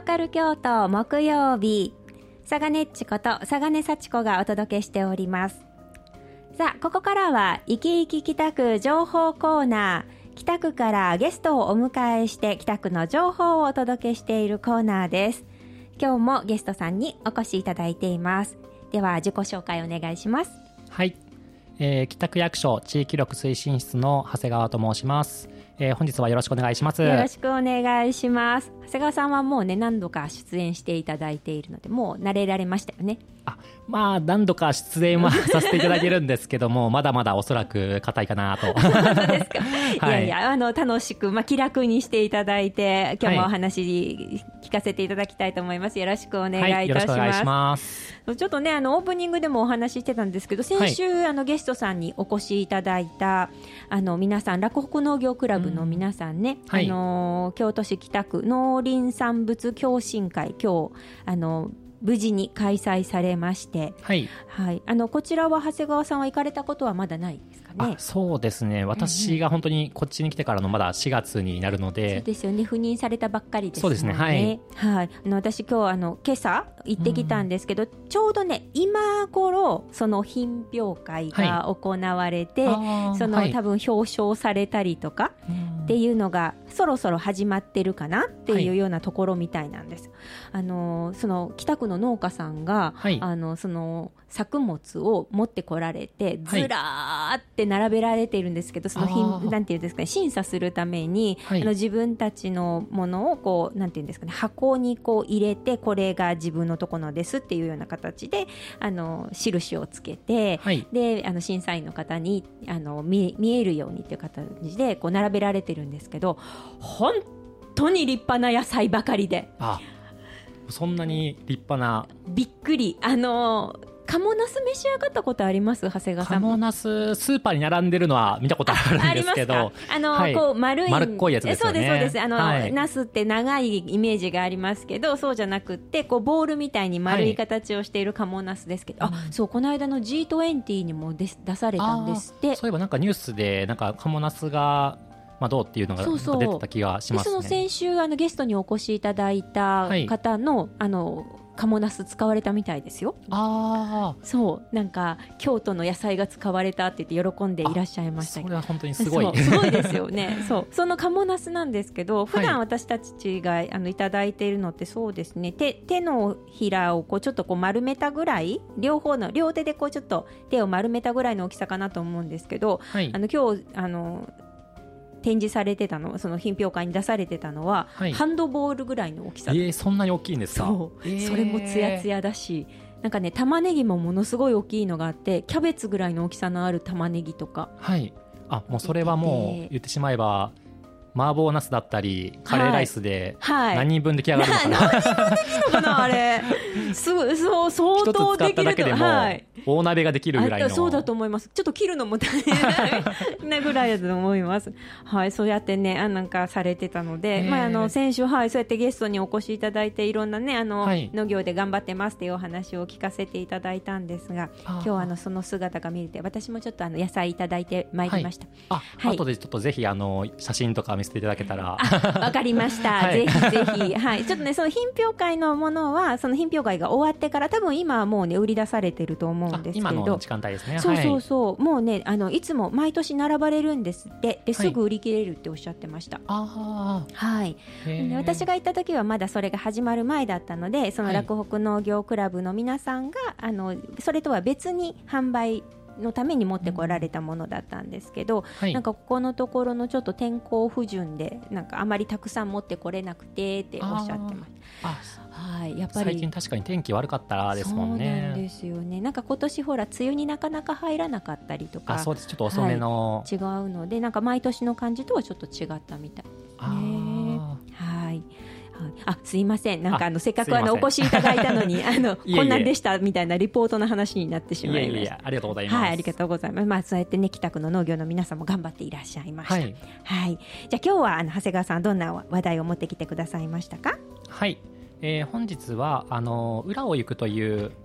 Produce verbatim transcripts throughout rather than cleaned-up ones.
カル京都木曜日、佐賀ねっちこと佐賀根幸子がお届けしております。さあ、ここからは生き生き北区情報コーナー、北区からゲストをお迎えして北区の情報をお届けしているコーナーです。今日もゲストさんにお越しいただいています。では自己紹介お願いします。 はい、えー、北区役所地域力推進室の長谷川と申します。えー、本日はよろしくお願いします。 よろしくお願いします。長谷川さんはもうね何度か出演していただいているのでもう慣れられましたよね。 あ、まあ何度か出演はさせていただいてるんですけどもまだまだおそらく硬いかなと。 そうですか、はい、いやいや、あの楽しく、まあ、気楽にしていただいて今日もお話聞かせていただきたいと思います。よろしくお願いいたします。はい、よろしくお願いします。ちょっとねあのオープニングでもお話ししてたんですけど先週、はい、あのゲストさんにお越しいただいたあの皆さん洛北農業クラブの皆さんね、うん、はい、あの京都市北区農林産物共進会今日あの無事に開催されまして、はいはい、あのこちらは長谷川さんは行かれたことはまだないですかね。 あ、そうですね、私が本当にこっちに来てからのまだしがつになるので、 そうですよね、赴任されたばっかりですもんね。 そうですね、はいはい、あの私今日あの今朝行ってきたんですけど、うん、ちょうどね今頃その品評会が行われて、はい、その、はい、多分表彰されたりとかっていうのがそろそろ始まってるかなっていうようなところみたいなんです、はい、あのその北区の農家さんが、はい、あのその作物を持ってこられてずらーって並べられているんですけど、その品なんていうんですかね、審査するために、はい、あの自分たちのものをこうなんていうんですかね、箱にこう入れてこれが自分のところですっていうような形であの印をつけて、はい、であの審査員の方にあの 見, 見えるようにっていう形でこう並べられてるんですけど、本当に立派な野菜ばかりで、 あ、そんなに立派な、 びっくり。あのカモナス召し上がったことあります？長谷川さん。 カモナススーパーに並んでるのは見たことあるんですけど、 あ, あの、はい、こう丸い丸っこいやつですよね。 そうですそうです。あの、 はい、 ナスって長いイメージがありますけどそうじゃなくってこうボールみたいに丸い形をしているカモナスですけど、はい、あ、そう、この間の ジートゥエンティー にも出されたんですって。 そういえばなんかニュースでなんかカモナスがまあ、どうっていうのが出てた気がしますね。 そうそう。でその先週あのゲストにお越しいただいた方の、はい、あのカモナス使われたみたいですよ。 あ、 そうなんか京都の野菜が使われたって言って喜んでいらっしゃいましたけど、 それは本当にすごいすごいですよね。そうそのカモナスなんですけど普段私たちが、はい、あのいただいているのってそうですね、 手, 手のひらをこうちょっとこう丸めたぐらい、両方の両手でこうちょっと手を丸めたぐらいの大きさかなと思うんですけど、はい、あの今日あの展示されてたの、その品評会に出されてたのは、はい、ハンドボールぐらいの大きさ。 えー、そんなに大きいんですか？ そう、 えー、 それもツヤツヤだし、なんかね玉ねぎもものすごい大きいのがあって、キャベツぐらいの大きさのある玉ねぎとか、 はい、あ、もうそれはもう言ってしまえば麻婆ナスだったりカレーライスで何人分出来上がるのかな、 はいはい、何人分できるのかなあれすごい、そう、相当できると、 一つ使っただけでも大鍋ができるぐらいの、 はい、そうだと思います。ちょっと切るのも大変なぐらいだと思います。はい、そうやってねあなんかされてたので、まあ、あの先週、はい、そうやってゲストにお越しいただいていろんなねあの、はい、農業で頑張ってますっていうお話を聞かせていただいたんですが、今日はあのその姿が見れて私もちょっとあの野菜いただいてまいりました。 はい、あ、はい、後でちょっとぜひあの写真とか見せていただけたら。 わかりました、はい、ぜひぜひ、はい、ちょっとねその品評会のものはその品評会が終わってから多分今はもうね売り出されてると思うんですけど、 今の時間帯ですね。 そうそうそう、はい、もうねあのいつも毎年並ばれるんですって。ですぐ売り切れるっておっしゃってました。 はい、 あ、はい、で私が行った時はまだそれが始まる前だったので、その洛北農業クラブの皆さんが、はい、あのそれとは別に販売のために持ってこられたものだったんですけど、はい、なんかここのところのちょっと天候不順でなんかあまりたくさん持ってこれなくてっておっしゃってます。 あ、 はい、やっぱり最近確かに天気悪かったですもんね。 そうなんですよね。なんか今年ほら梅雨になかなか入らなかったりとか、 あ、そうです、ちょっと遅めの、 はい、違うのでなんか毎年の感じとはちょっと違ったみたいですね。 あ、 はい、あ、すいません、なんかあのせっかくあのお越しいただいたのにあのいえいえこんなんでしたみたいなリポートの話になってしまいました。 いえいえ、ありがとうございます。 はい、ありがとうございます。まあ、そうやってね北区の農業の皆さんも頑張っていらっしゃいました。はい、はい、じゃあ今日はあの長谷川さんどんな話題を持ってきてくださいましたか？ はい、えー、本日はあの裏を行くという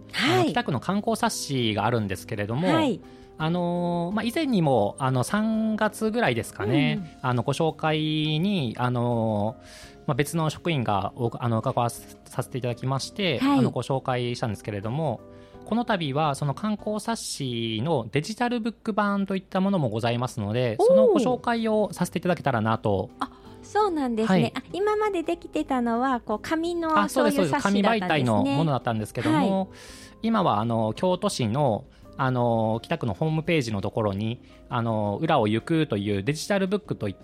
はい、 あの北区の観光冊子があるんですけれども、はい、あのまあ、以前にもあのさんがつぐらいですかね、うん、あのご紹介にあの、まあ、別の職員があの関わさせていただきまして、はい、あのご紹介したんですけれども、この度はその観光冊子のデジタルブック版といったものもございますので、そのご紹介をさせていただけたらなと。 あ、そうなんですね、はい、あ今までできてたのはこう紙のそういう冊子だったんですね。紙媒体のものだったんですけども、はい、今はあの京都市のあの北区のホームページのところにあの裏を行くというデジタルブックといって、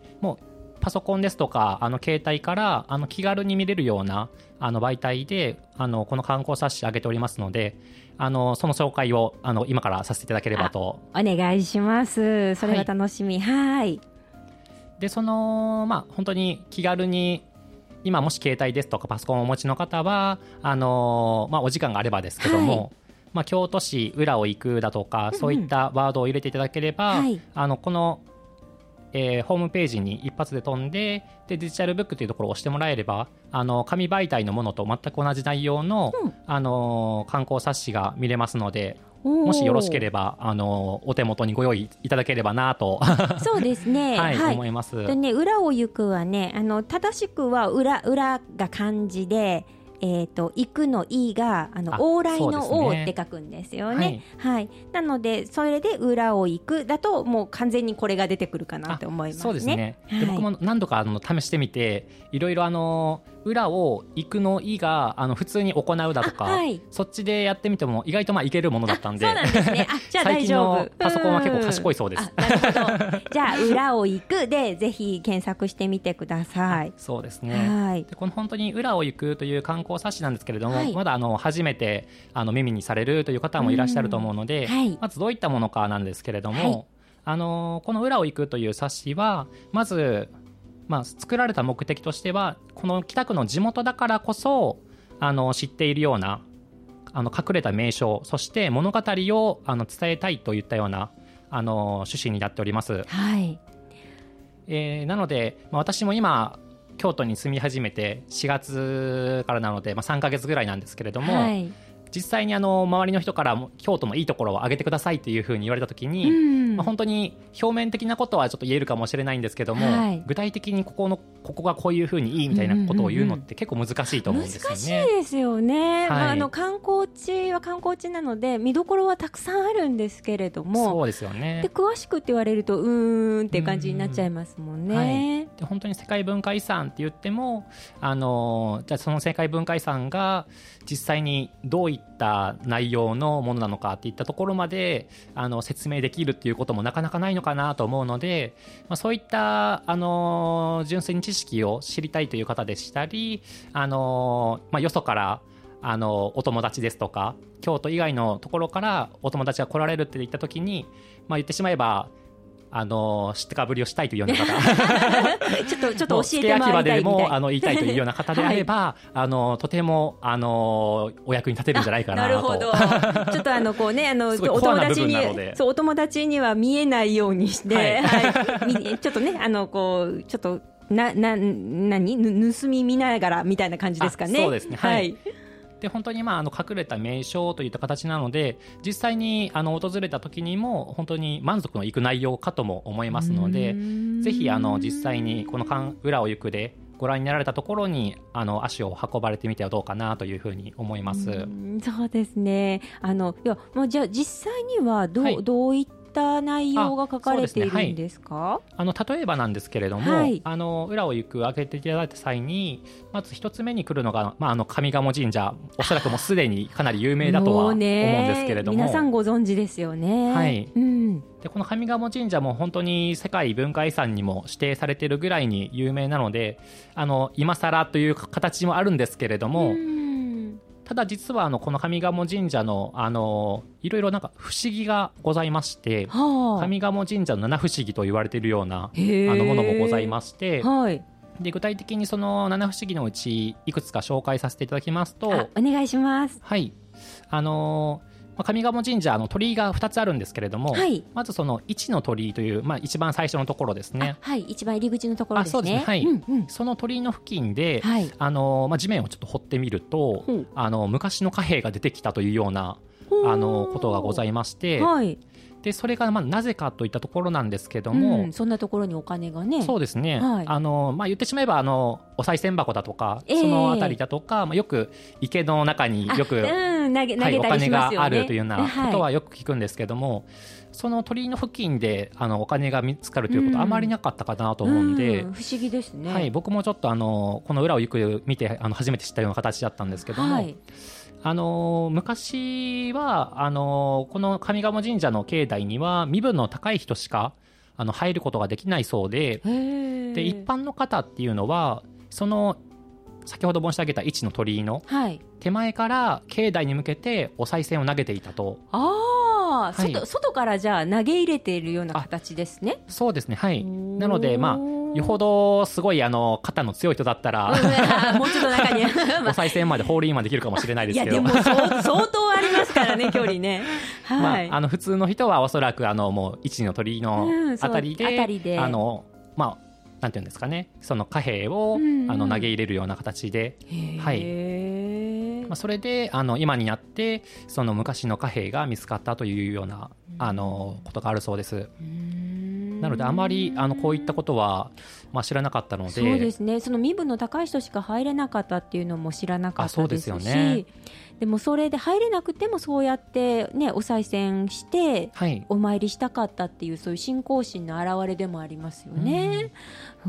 もうパソコンですとかあの携帯からあの気軽に見れるようなあの媒体であのこの観光冊子上げておりますので、あのその紹介をあの今からさせていただければと。 お願いします。それは楽しみ。はい。 でそのまあ本当に気軽に今もし携帯ですとかパソコンをお持ちの方はあの、まあ、お時間があればですけども、はい、まあ、京都市裏を行くだとか、そういったワードを入れていただければ、うんうん、あのこのえー、ホームページに一発で飛んで、でデジタルブックというところを押してもらえれば、あの紙媒体のものと全く同じ内容の、うん、あの観光冊子が見れますので、もしよろしければあのお手元にご用意いただければなとそうですね、 はいはい、思います。 でね、裏を行くはね、あの正しくは裏裏が漢字で、えー、と行くのいがあの往来のおって書くんですよね。はいはい、なのでそれで裏を行くだともう完全にこれが出てくるかなと思いますね。 そうですね、 はい、 で僕も何度かあの試してみて、いろいろあの裏を行くのいがあの普通に行うだとか、はい、そっちでやってみても意外とまあいけるものだったんで、 そうなんですね。あ、じゃあ大丈夫。 最近のパソコンは結構賢いそうです。 あ、なるほど。じゃあ裏を行くでぜひ検索してみてください。 そうですね、はい、でこの本当に裏を行くという観光冊子なんですけれども、はい、まだあの初めてあの耳にされるという方もいらっしゃると思うので、はい、まずどういったものかなんですけれども、はい、あのこの裏を行くという冊子はまずまあ、作られた目的としては、この北区の地元だからこそあの知っているようなあの隠れた名所、そして物語をあの伝えたいといったようなあの趣旨になっております。 はい、 えー、なので、まあ、私も今京都に住み始めてしがつからなので、まあ、さんかげつぐらいなんですけれども、はい、実際にあの周りの人からも京都のいいところを挙げてくださいというふうに言われたときに、うんまあ、本当に表面的なことはちょっと言えるかもしれないんですけども、はい、具体的にここのここがこういうふうにいいみたいなことを言うのって結構難しいと思うんですよね。 難しいですよね、はい、まあ、あの観光地は観光地なので見どころはたくさんあるんですけれども、 そうですよね。 で詳しくって言われるとうーんっていう感じになっちゃいますもんね。はい、 で本当に世界文化遺産って言っても、あのじゃあその世界文化遺産が実際にどういった内容のものなのかっていったところまであの説明できるっていうこともなかなかないのかなと思うので、まあ、そういったあの純粋に知識を知りたいという方でしたり、あの、まあ、よそからあのお友達ですとか京都以外のところからお友達が来られるって言った時に、まあ、言ってしまえばあの知ってかぶりをしたいというような方ちょっとちょっと教えてもらいたいみたいでもあの言いたいというような方であれば、はい、あのとてもあのお役に立てるんじゃないかなと。 なるほどちょっとあのこうねあのお友達にそうお友達には見えないようにして、はいはい、ちょっとねあのこうちょっとなな何盗み見ながらみたいな感じですかね。 そうですね、はい、はいで本当にまああの隠れた名所といった形なので、実際にあの訪れた時にも本当に満足のいく内容かとも思いますので、ぜひあの実際にこの裏を行くでご覧になられたところにあの足を運ばれてみてはどうかなというふうに思います。 うんそうですね。あのいやもうじゃあ実際にはどう、はい、どういった内容が書かれているんですか？はい、 あの例えばなんですけれども、はい、あの裏を行く開けていただいた際にまず一つ目に来るのが、まあ、あの上賀茂神社、おそらくもうすでにかなり有名だとは思うんですけれども、 皆さんご存知ですよね。 はい、うん、でこの上賀茂神社も本当に世界文化遺産にも指定されているぐらいに有名なので、あの今更という形もあるんですけれども、ただ実はあのこの上賀茂神社のあのいろいろなんか不思議がございまして、はあ、上賀茂神社の七不思議と言われているようなあのものもございまして、はい、で具体的にその七不思議のうちいくつか紹介させていただきますと、 お願いします。 はい、あのあ、上賀茂神社の鳥居がふたつあるんですけれども、はい、まずその一の鳥居という、まあ、一番最初のところですね。 はい、一番入り口のところですね。 あ、そうですね、はい、うんうん、その鳥居の付近で、はい、あのまあ、地面をちょっと掘ってみると、うん、あの昔の貨幣が出てきたというようなあのことがございまして、はい、でそれがまあなぜかといったところなんですけども、 うん、そんなところにお金がね。 そうですね、はい、あのまあ、言ってしまえばあのお賽銭箱だとか、えー、そのあたりだとか、まあ、よく池の中によく、うん投げ投げたりしますよね、はい、お金があるというようなことはよく聞くんですけども、はい、その鳥居の付近であのお金が見つかるということはあまりなかったかなと思うんで、うんうん、 不思議ですね、 はい、僕もちょっとあのこの裏をゆく見てあの初めて知ったような形だったんですけども、はい、あの昔はあのこの上賀茂神社の境内には身分の高い人しかあの入ることができないそうで、で一般の方っていうのはその先ほど申し上げた一の鳥居の手前から境内に向けてお賽銭を投げていたと。 あ、はい、外, 外からじゃあ投げ入れているような形ですね。 そうですね、はい。なので、まあ、よほどすごいあの肩の強い人だったらもうちょっと中にお賽銭までホールインワンできるかもしれないですけど、 いやでも相, 相当ありますからね距離ね、はい。 まあ、あの普通の人はおそらくあのもう一の鳥居のあたり で,、うん、あたりであの、まあなんていうんですかね、その貨幣を、うんうん、あの投げ入れるような形で、はい、まあ、それであの今になってその昔の貨幣が見つかったというようなあのことがあるそうです。なのであまりあのこういったことは、まあ、知らなかったので。 そうですね、その身分の高い人しか入れなかったっていうのも知らなかったですし、 そうですよね。 でもそれで入れなくてもそうやって、ね、お賽銭してお参りしたかったっていう、そういう信仰心の表れでもありますよね。 うん、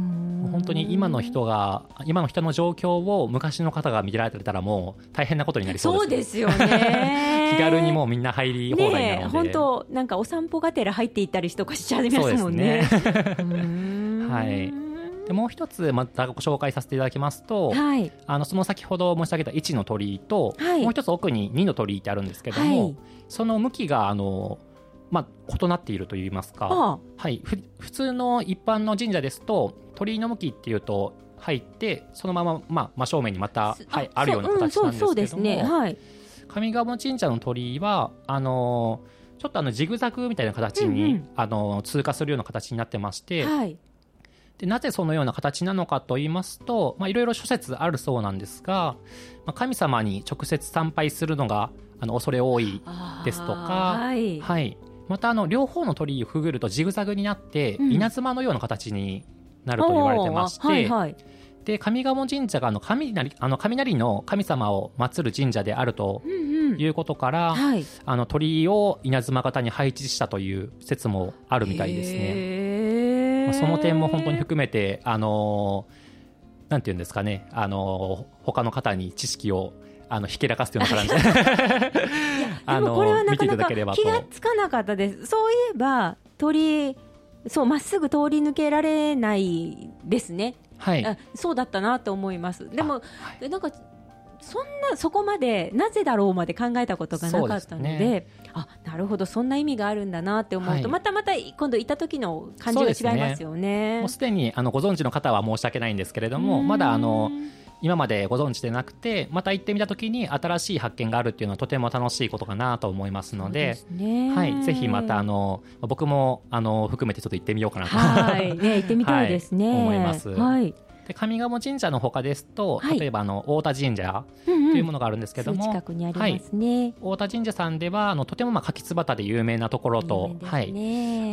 本当に今の人が今の人の状況を昔の方が見られたらもう大変なことになりそうです。 そうですよね気軽にもうみんな入り放題なので、ね、 本当なんかお散歩がてら入っていったりとかしちゃいますもんね。 そうですねうーん、はい。でもう一つまたご紹介させていただきますと、はい、あのその先ほど申し上げたいちの鳥居と、はい、もう一つ奥ににの鳥居ってあるんですけども、はい、その向きがあの、まあ、異なっているといいますか、ああ、はい、ふ普通の一般の神社ですと鳥居の向きっていうと入ってそのまま、まあ、真正面にまた、はい、あるような形なんですけども、そうですね、はい、上賀茂神社の鳥居はあのちょっとあのジグザグみたいな形に、うんうん、あの通過するような形になってまして、はい、でなぜそのような形なのかと言いますと、まあ、いろいろ諸説あるそうなんですが、まあ、神様に直接参拝するのがあの恐れ多いですとか、はいはい、またあの両方の鳥居をくぐるとジグザグになって、うん、稲妻のような形になると言われてまして、はいはい、で上賀茂神社があの 雷, あの雷の神様を祀る神社であるということから、うんうん、はい、あの鳥居を稲妻型に配置したという説もあるみたいですね。まあ、その点も本当に含めて、あのー、なんていうんですかね、あのー、他の方に知識をあのひけらかすような感じであのこれはなかなか気がつかなかったです。そういえば鳥そうまっすぐ通り抜けられないですね、はい、あそうだったなと思います。でも、はい、なんかそんなそこまでなぜだろうまで考えたことがなかったの で, で、ね、あなるほどそんな意味があるんだなって思うと、はい、またまた今度行った時の感じが違いますよね。 もうすでにあのご存知の方は申し訳ないんですけれども、まだあの今までご存知でなくてまた行ってみた時に新しい発見があるっていうのはとても楽しいことかなと思いますの で, そうですね、はい、ぜひまたあの僕もあの含めてちょっと行ってみようかなと、 はいね、行ってみたいですね、はい、 思います、はい。で上賀茂神社の他ですと、はい、例えばあの太田神社というものがあるんですけども、うんうん、近くにありますね、はい、太田神社さんではあのとてもまあ柿椿で有名なところと、はい、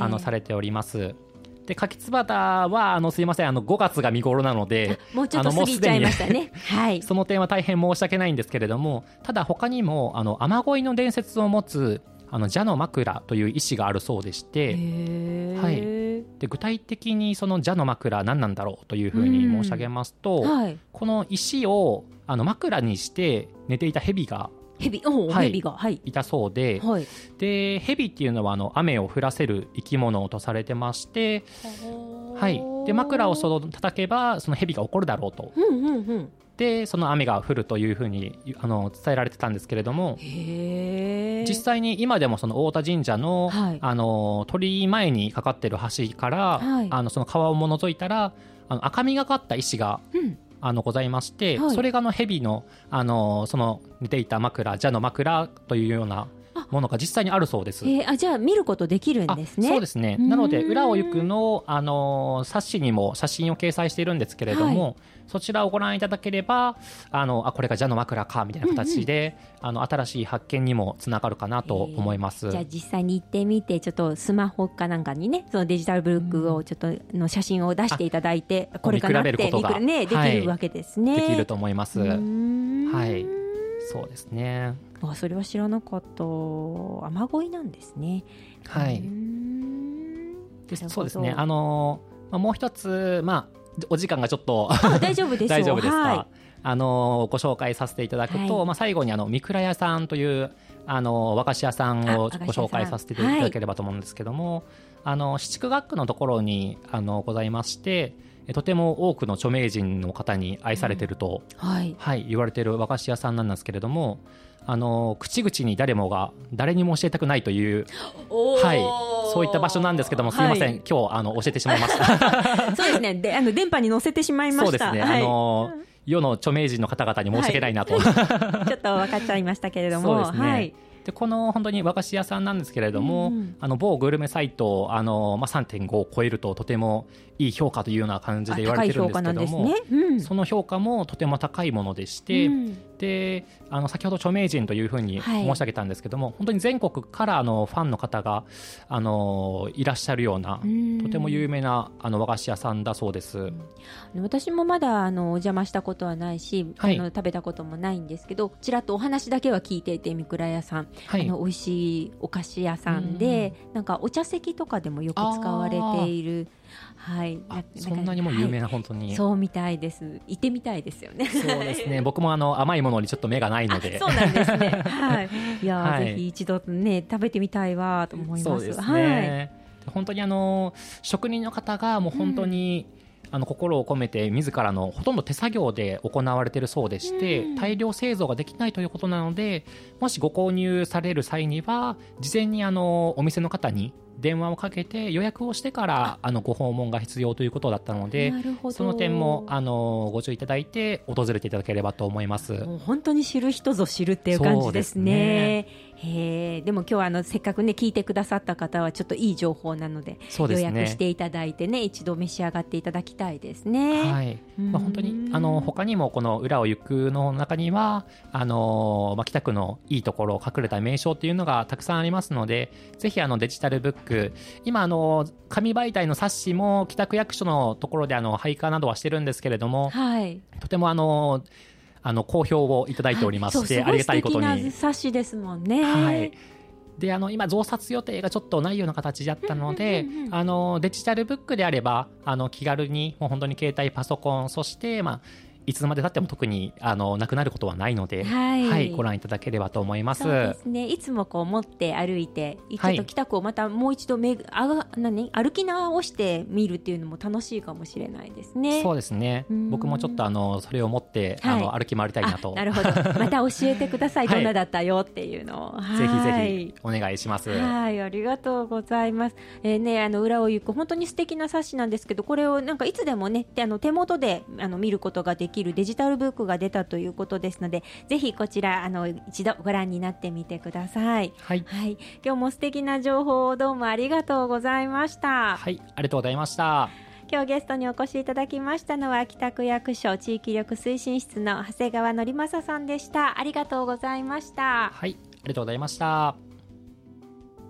あのされております。で柿椿はあのすいませんあのごがつが見頃なのでもうちょっと過ぎちゃいましたね、はい、 その点は大変申し訳ないんですけれども、ただ他にもあの雨乞いの伝説を持つあの蛇の枕という石があるそうでして、はい、で具体的にその蛇の枕何なんだろうというふうに申し上げますと、はい、この石をあの枕にして寝ていた蛇が蛇、おー、はい、蛇が、はい、 いたそうで、はい、で蛇っていうのはあの雨を降らせる生き物とされてまして、はい、で枕をその叩けばその蛇が怒るだろうと、うんうんうん、でその雨が降るというふうにあの伝えられてたんですけれども、へ実際に今でもその太田神社 の,、はい、あの鳥居前にかかってる橋から、はい、あのその川を覗いたらあの赤みがかった石が、うんあのございまして、はい、それがあの蛇の、あのその寝ていた枕蛇の枕というようなものが実際にあるそうです。 えー、あじゃあ見ることできるんですね。 そうですね。なので裏を行くの、あのー、冊子にも写真を掲載しているんですけれども、はい、そちらをご覧いただければあのあこれがジャの枕かみたいな形で、うんうん、あの新しい発見にもつながるかなと思います。 えー、じゃあ実際に行ってみてちょっとスマホかなんかにねそのデジタルブックをちょっとの写真を出していただいて、うん、これかなって見比べることが、ね、できるわけですね。 はい、できると思います。はい、そうですね。 あそれは知らなかった。雨乞いなんですね。 はい。でそうですね。あのまあ、もう一つまあお時間がちょっと大丈夫ですよ大丈夫ですか。 はい、 あのご紹介させていただくと、はい、まあ、最後にあの三倉屋さんというあの和菓子屋さんをご紹介させていただければと思うんですけども、はい、あの七区学区のところにあのございまして、とても多くの著名人の方に愛されていると、うんはいはい、言われている和菓子屋さんなんですけれども、あの口々に誰もが誰にも教えたくないという、はい、そういった場所なんですけども、すみません、はい、今日あの教えてしまいましたそうですね。であの電波に乗せてしまいました。 そうですね、はい、あの世の著名人の方々に申し訳ないなと、 はい、ちょっと分かっちゃいましたけれどもそうですね、はい、でこの本当に和菓子屋さんなんですけれども、うん、あの某グルメサイトあの、まあ、さんてんご を超えるととてもいい評価というような感じで言われてるんですけども、ねうん、その評価もとても高いものでして、うん、であの先ほど著名人というふうに申し上げたんですけども、はい、本当に全国からあのファンの方があのいらっしゃるような、うん、とても有名なあの和菓子屋さんだそうです、うん、 私もまだあのお邪魔したことはないし、はい、あの食べたこともないんですけど、ちらっとお話だけは聞いていて、三倉屋さん、はい、あの美味しいお菓子屋さんで、うん、なんかお茶席とかでもよく使われている、はい、 あそんなにも有名な、はい、本当にそうみたいです。行ってみたいですよね。 そうですね僕もあの甘いものにちょっと目がないのでそうなんですね、はい、いや、はい、ぜひ一度ね食べてみたいわと思います。 そうですね、はい、本当にあの職人の方がもう本当に、うん、あの心を込めて自らのほとんど手作業で行われているそうでして、うん、大量製造ができないということなので、もしご購入される際には事前にあのお店の方に電話をかけて予約をしてからあのご訪問が必要ということだったので、その点もあのご注意いただいて訪れていただければと思います。 もう本当に知る人ぞ知るっていう感じですね。へでも今日はあのせっかくね聞いてくださった方はちょっといい情報なの で, で、ね、予約していただいてね一度召し上がっていただきたいですね。 はい、まあ、本当にあの他にもこの裏を行くの中にはあの、まあ、北区のいいところ隠れた名所っていうのがたくさんありますので、ぜひあのデジタルブック、今あの紙媒体の冊子も北区役所のところであの配下などはしてるんですけれども、はい、とてもあのあの好評をいただいておりまして、はい、ありがたいことに。 すごい素敵な冊子ですもんね。 はい、であの今増刷予定がちょっとないような形だったので、うんうんうんうん、あのデジタルブックであればあの気軽にもう本当に携帯パソコン、そして、まあ、いつまで経っても特にあのなくなることはないので、はいはい、ご覧いただければと思います。 そうですね、いつもこう持って歩いてちょっと北区をまたもう一度めあが何歩き直して見るっていうのも楽しいかもしれないですね。 そうですね、僕もちょっとあのそれを持って、はい、あの歩き回りたいなと。 なるほどまた教えてください、はい、どんなだったよっていうのを、はい、 ぜひぜひお願いします。 はい、ありがとうございます。えーね、あの裏を行く本当に素敵な冊子なんですけど、これをなんかいつでもねあの手元であの見ることができるデジタルブックが出たということですので、ぜひこちらあの一度ご覧になってみてください。はい、はい、今日も素敵な情報をどうもありがとうございました。 はい、ありがとうございました。 今日ゲストにお越しいただきましたのは北区役所地域力推進室の長谷川典正さんでした。ありがとうございました。 はい、ありがとうございました。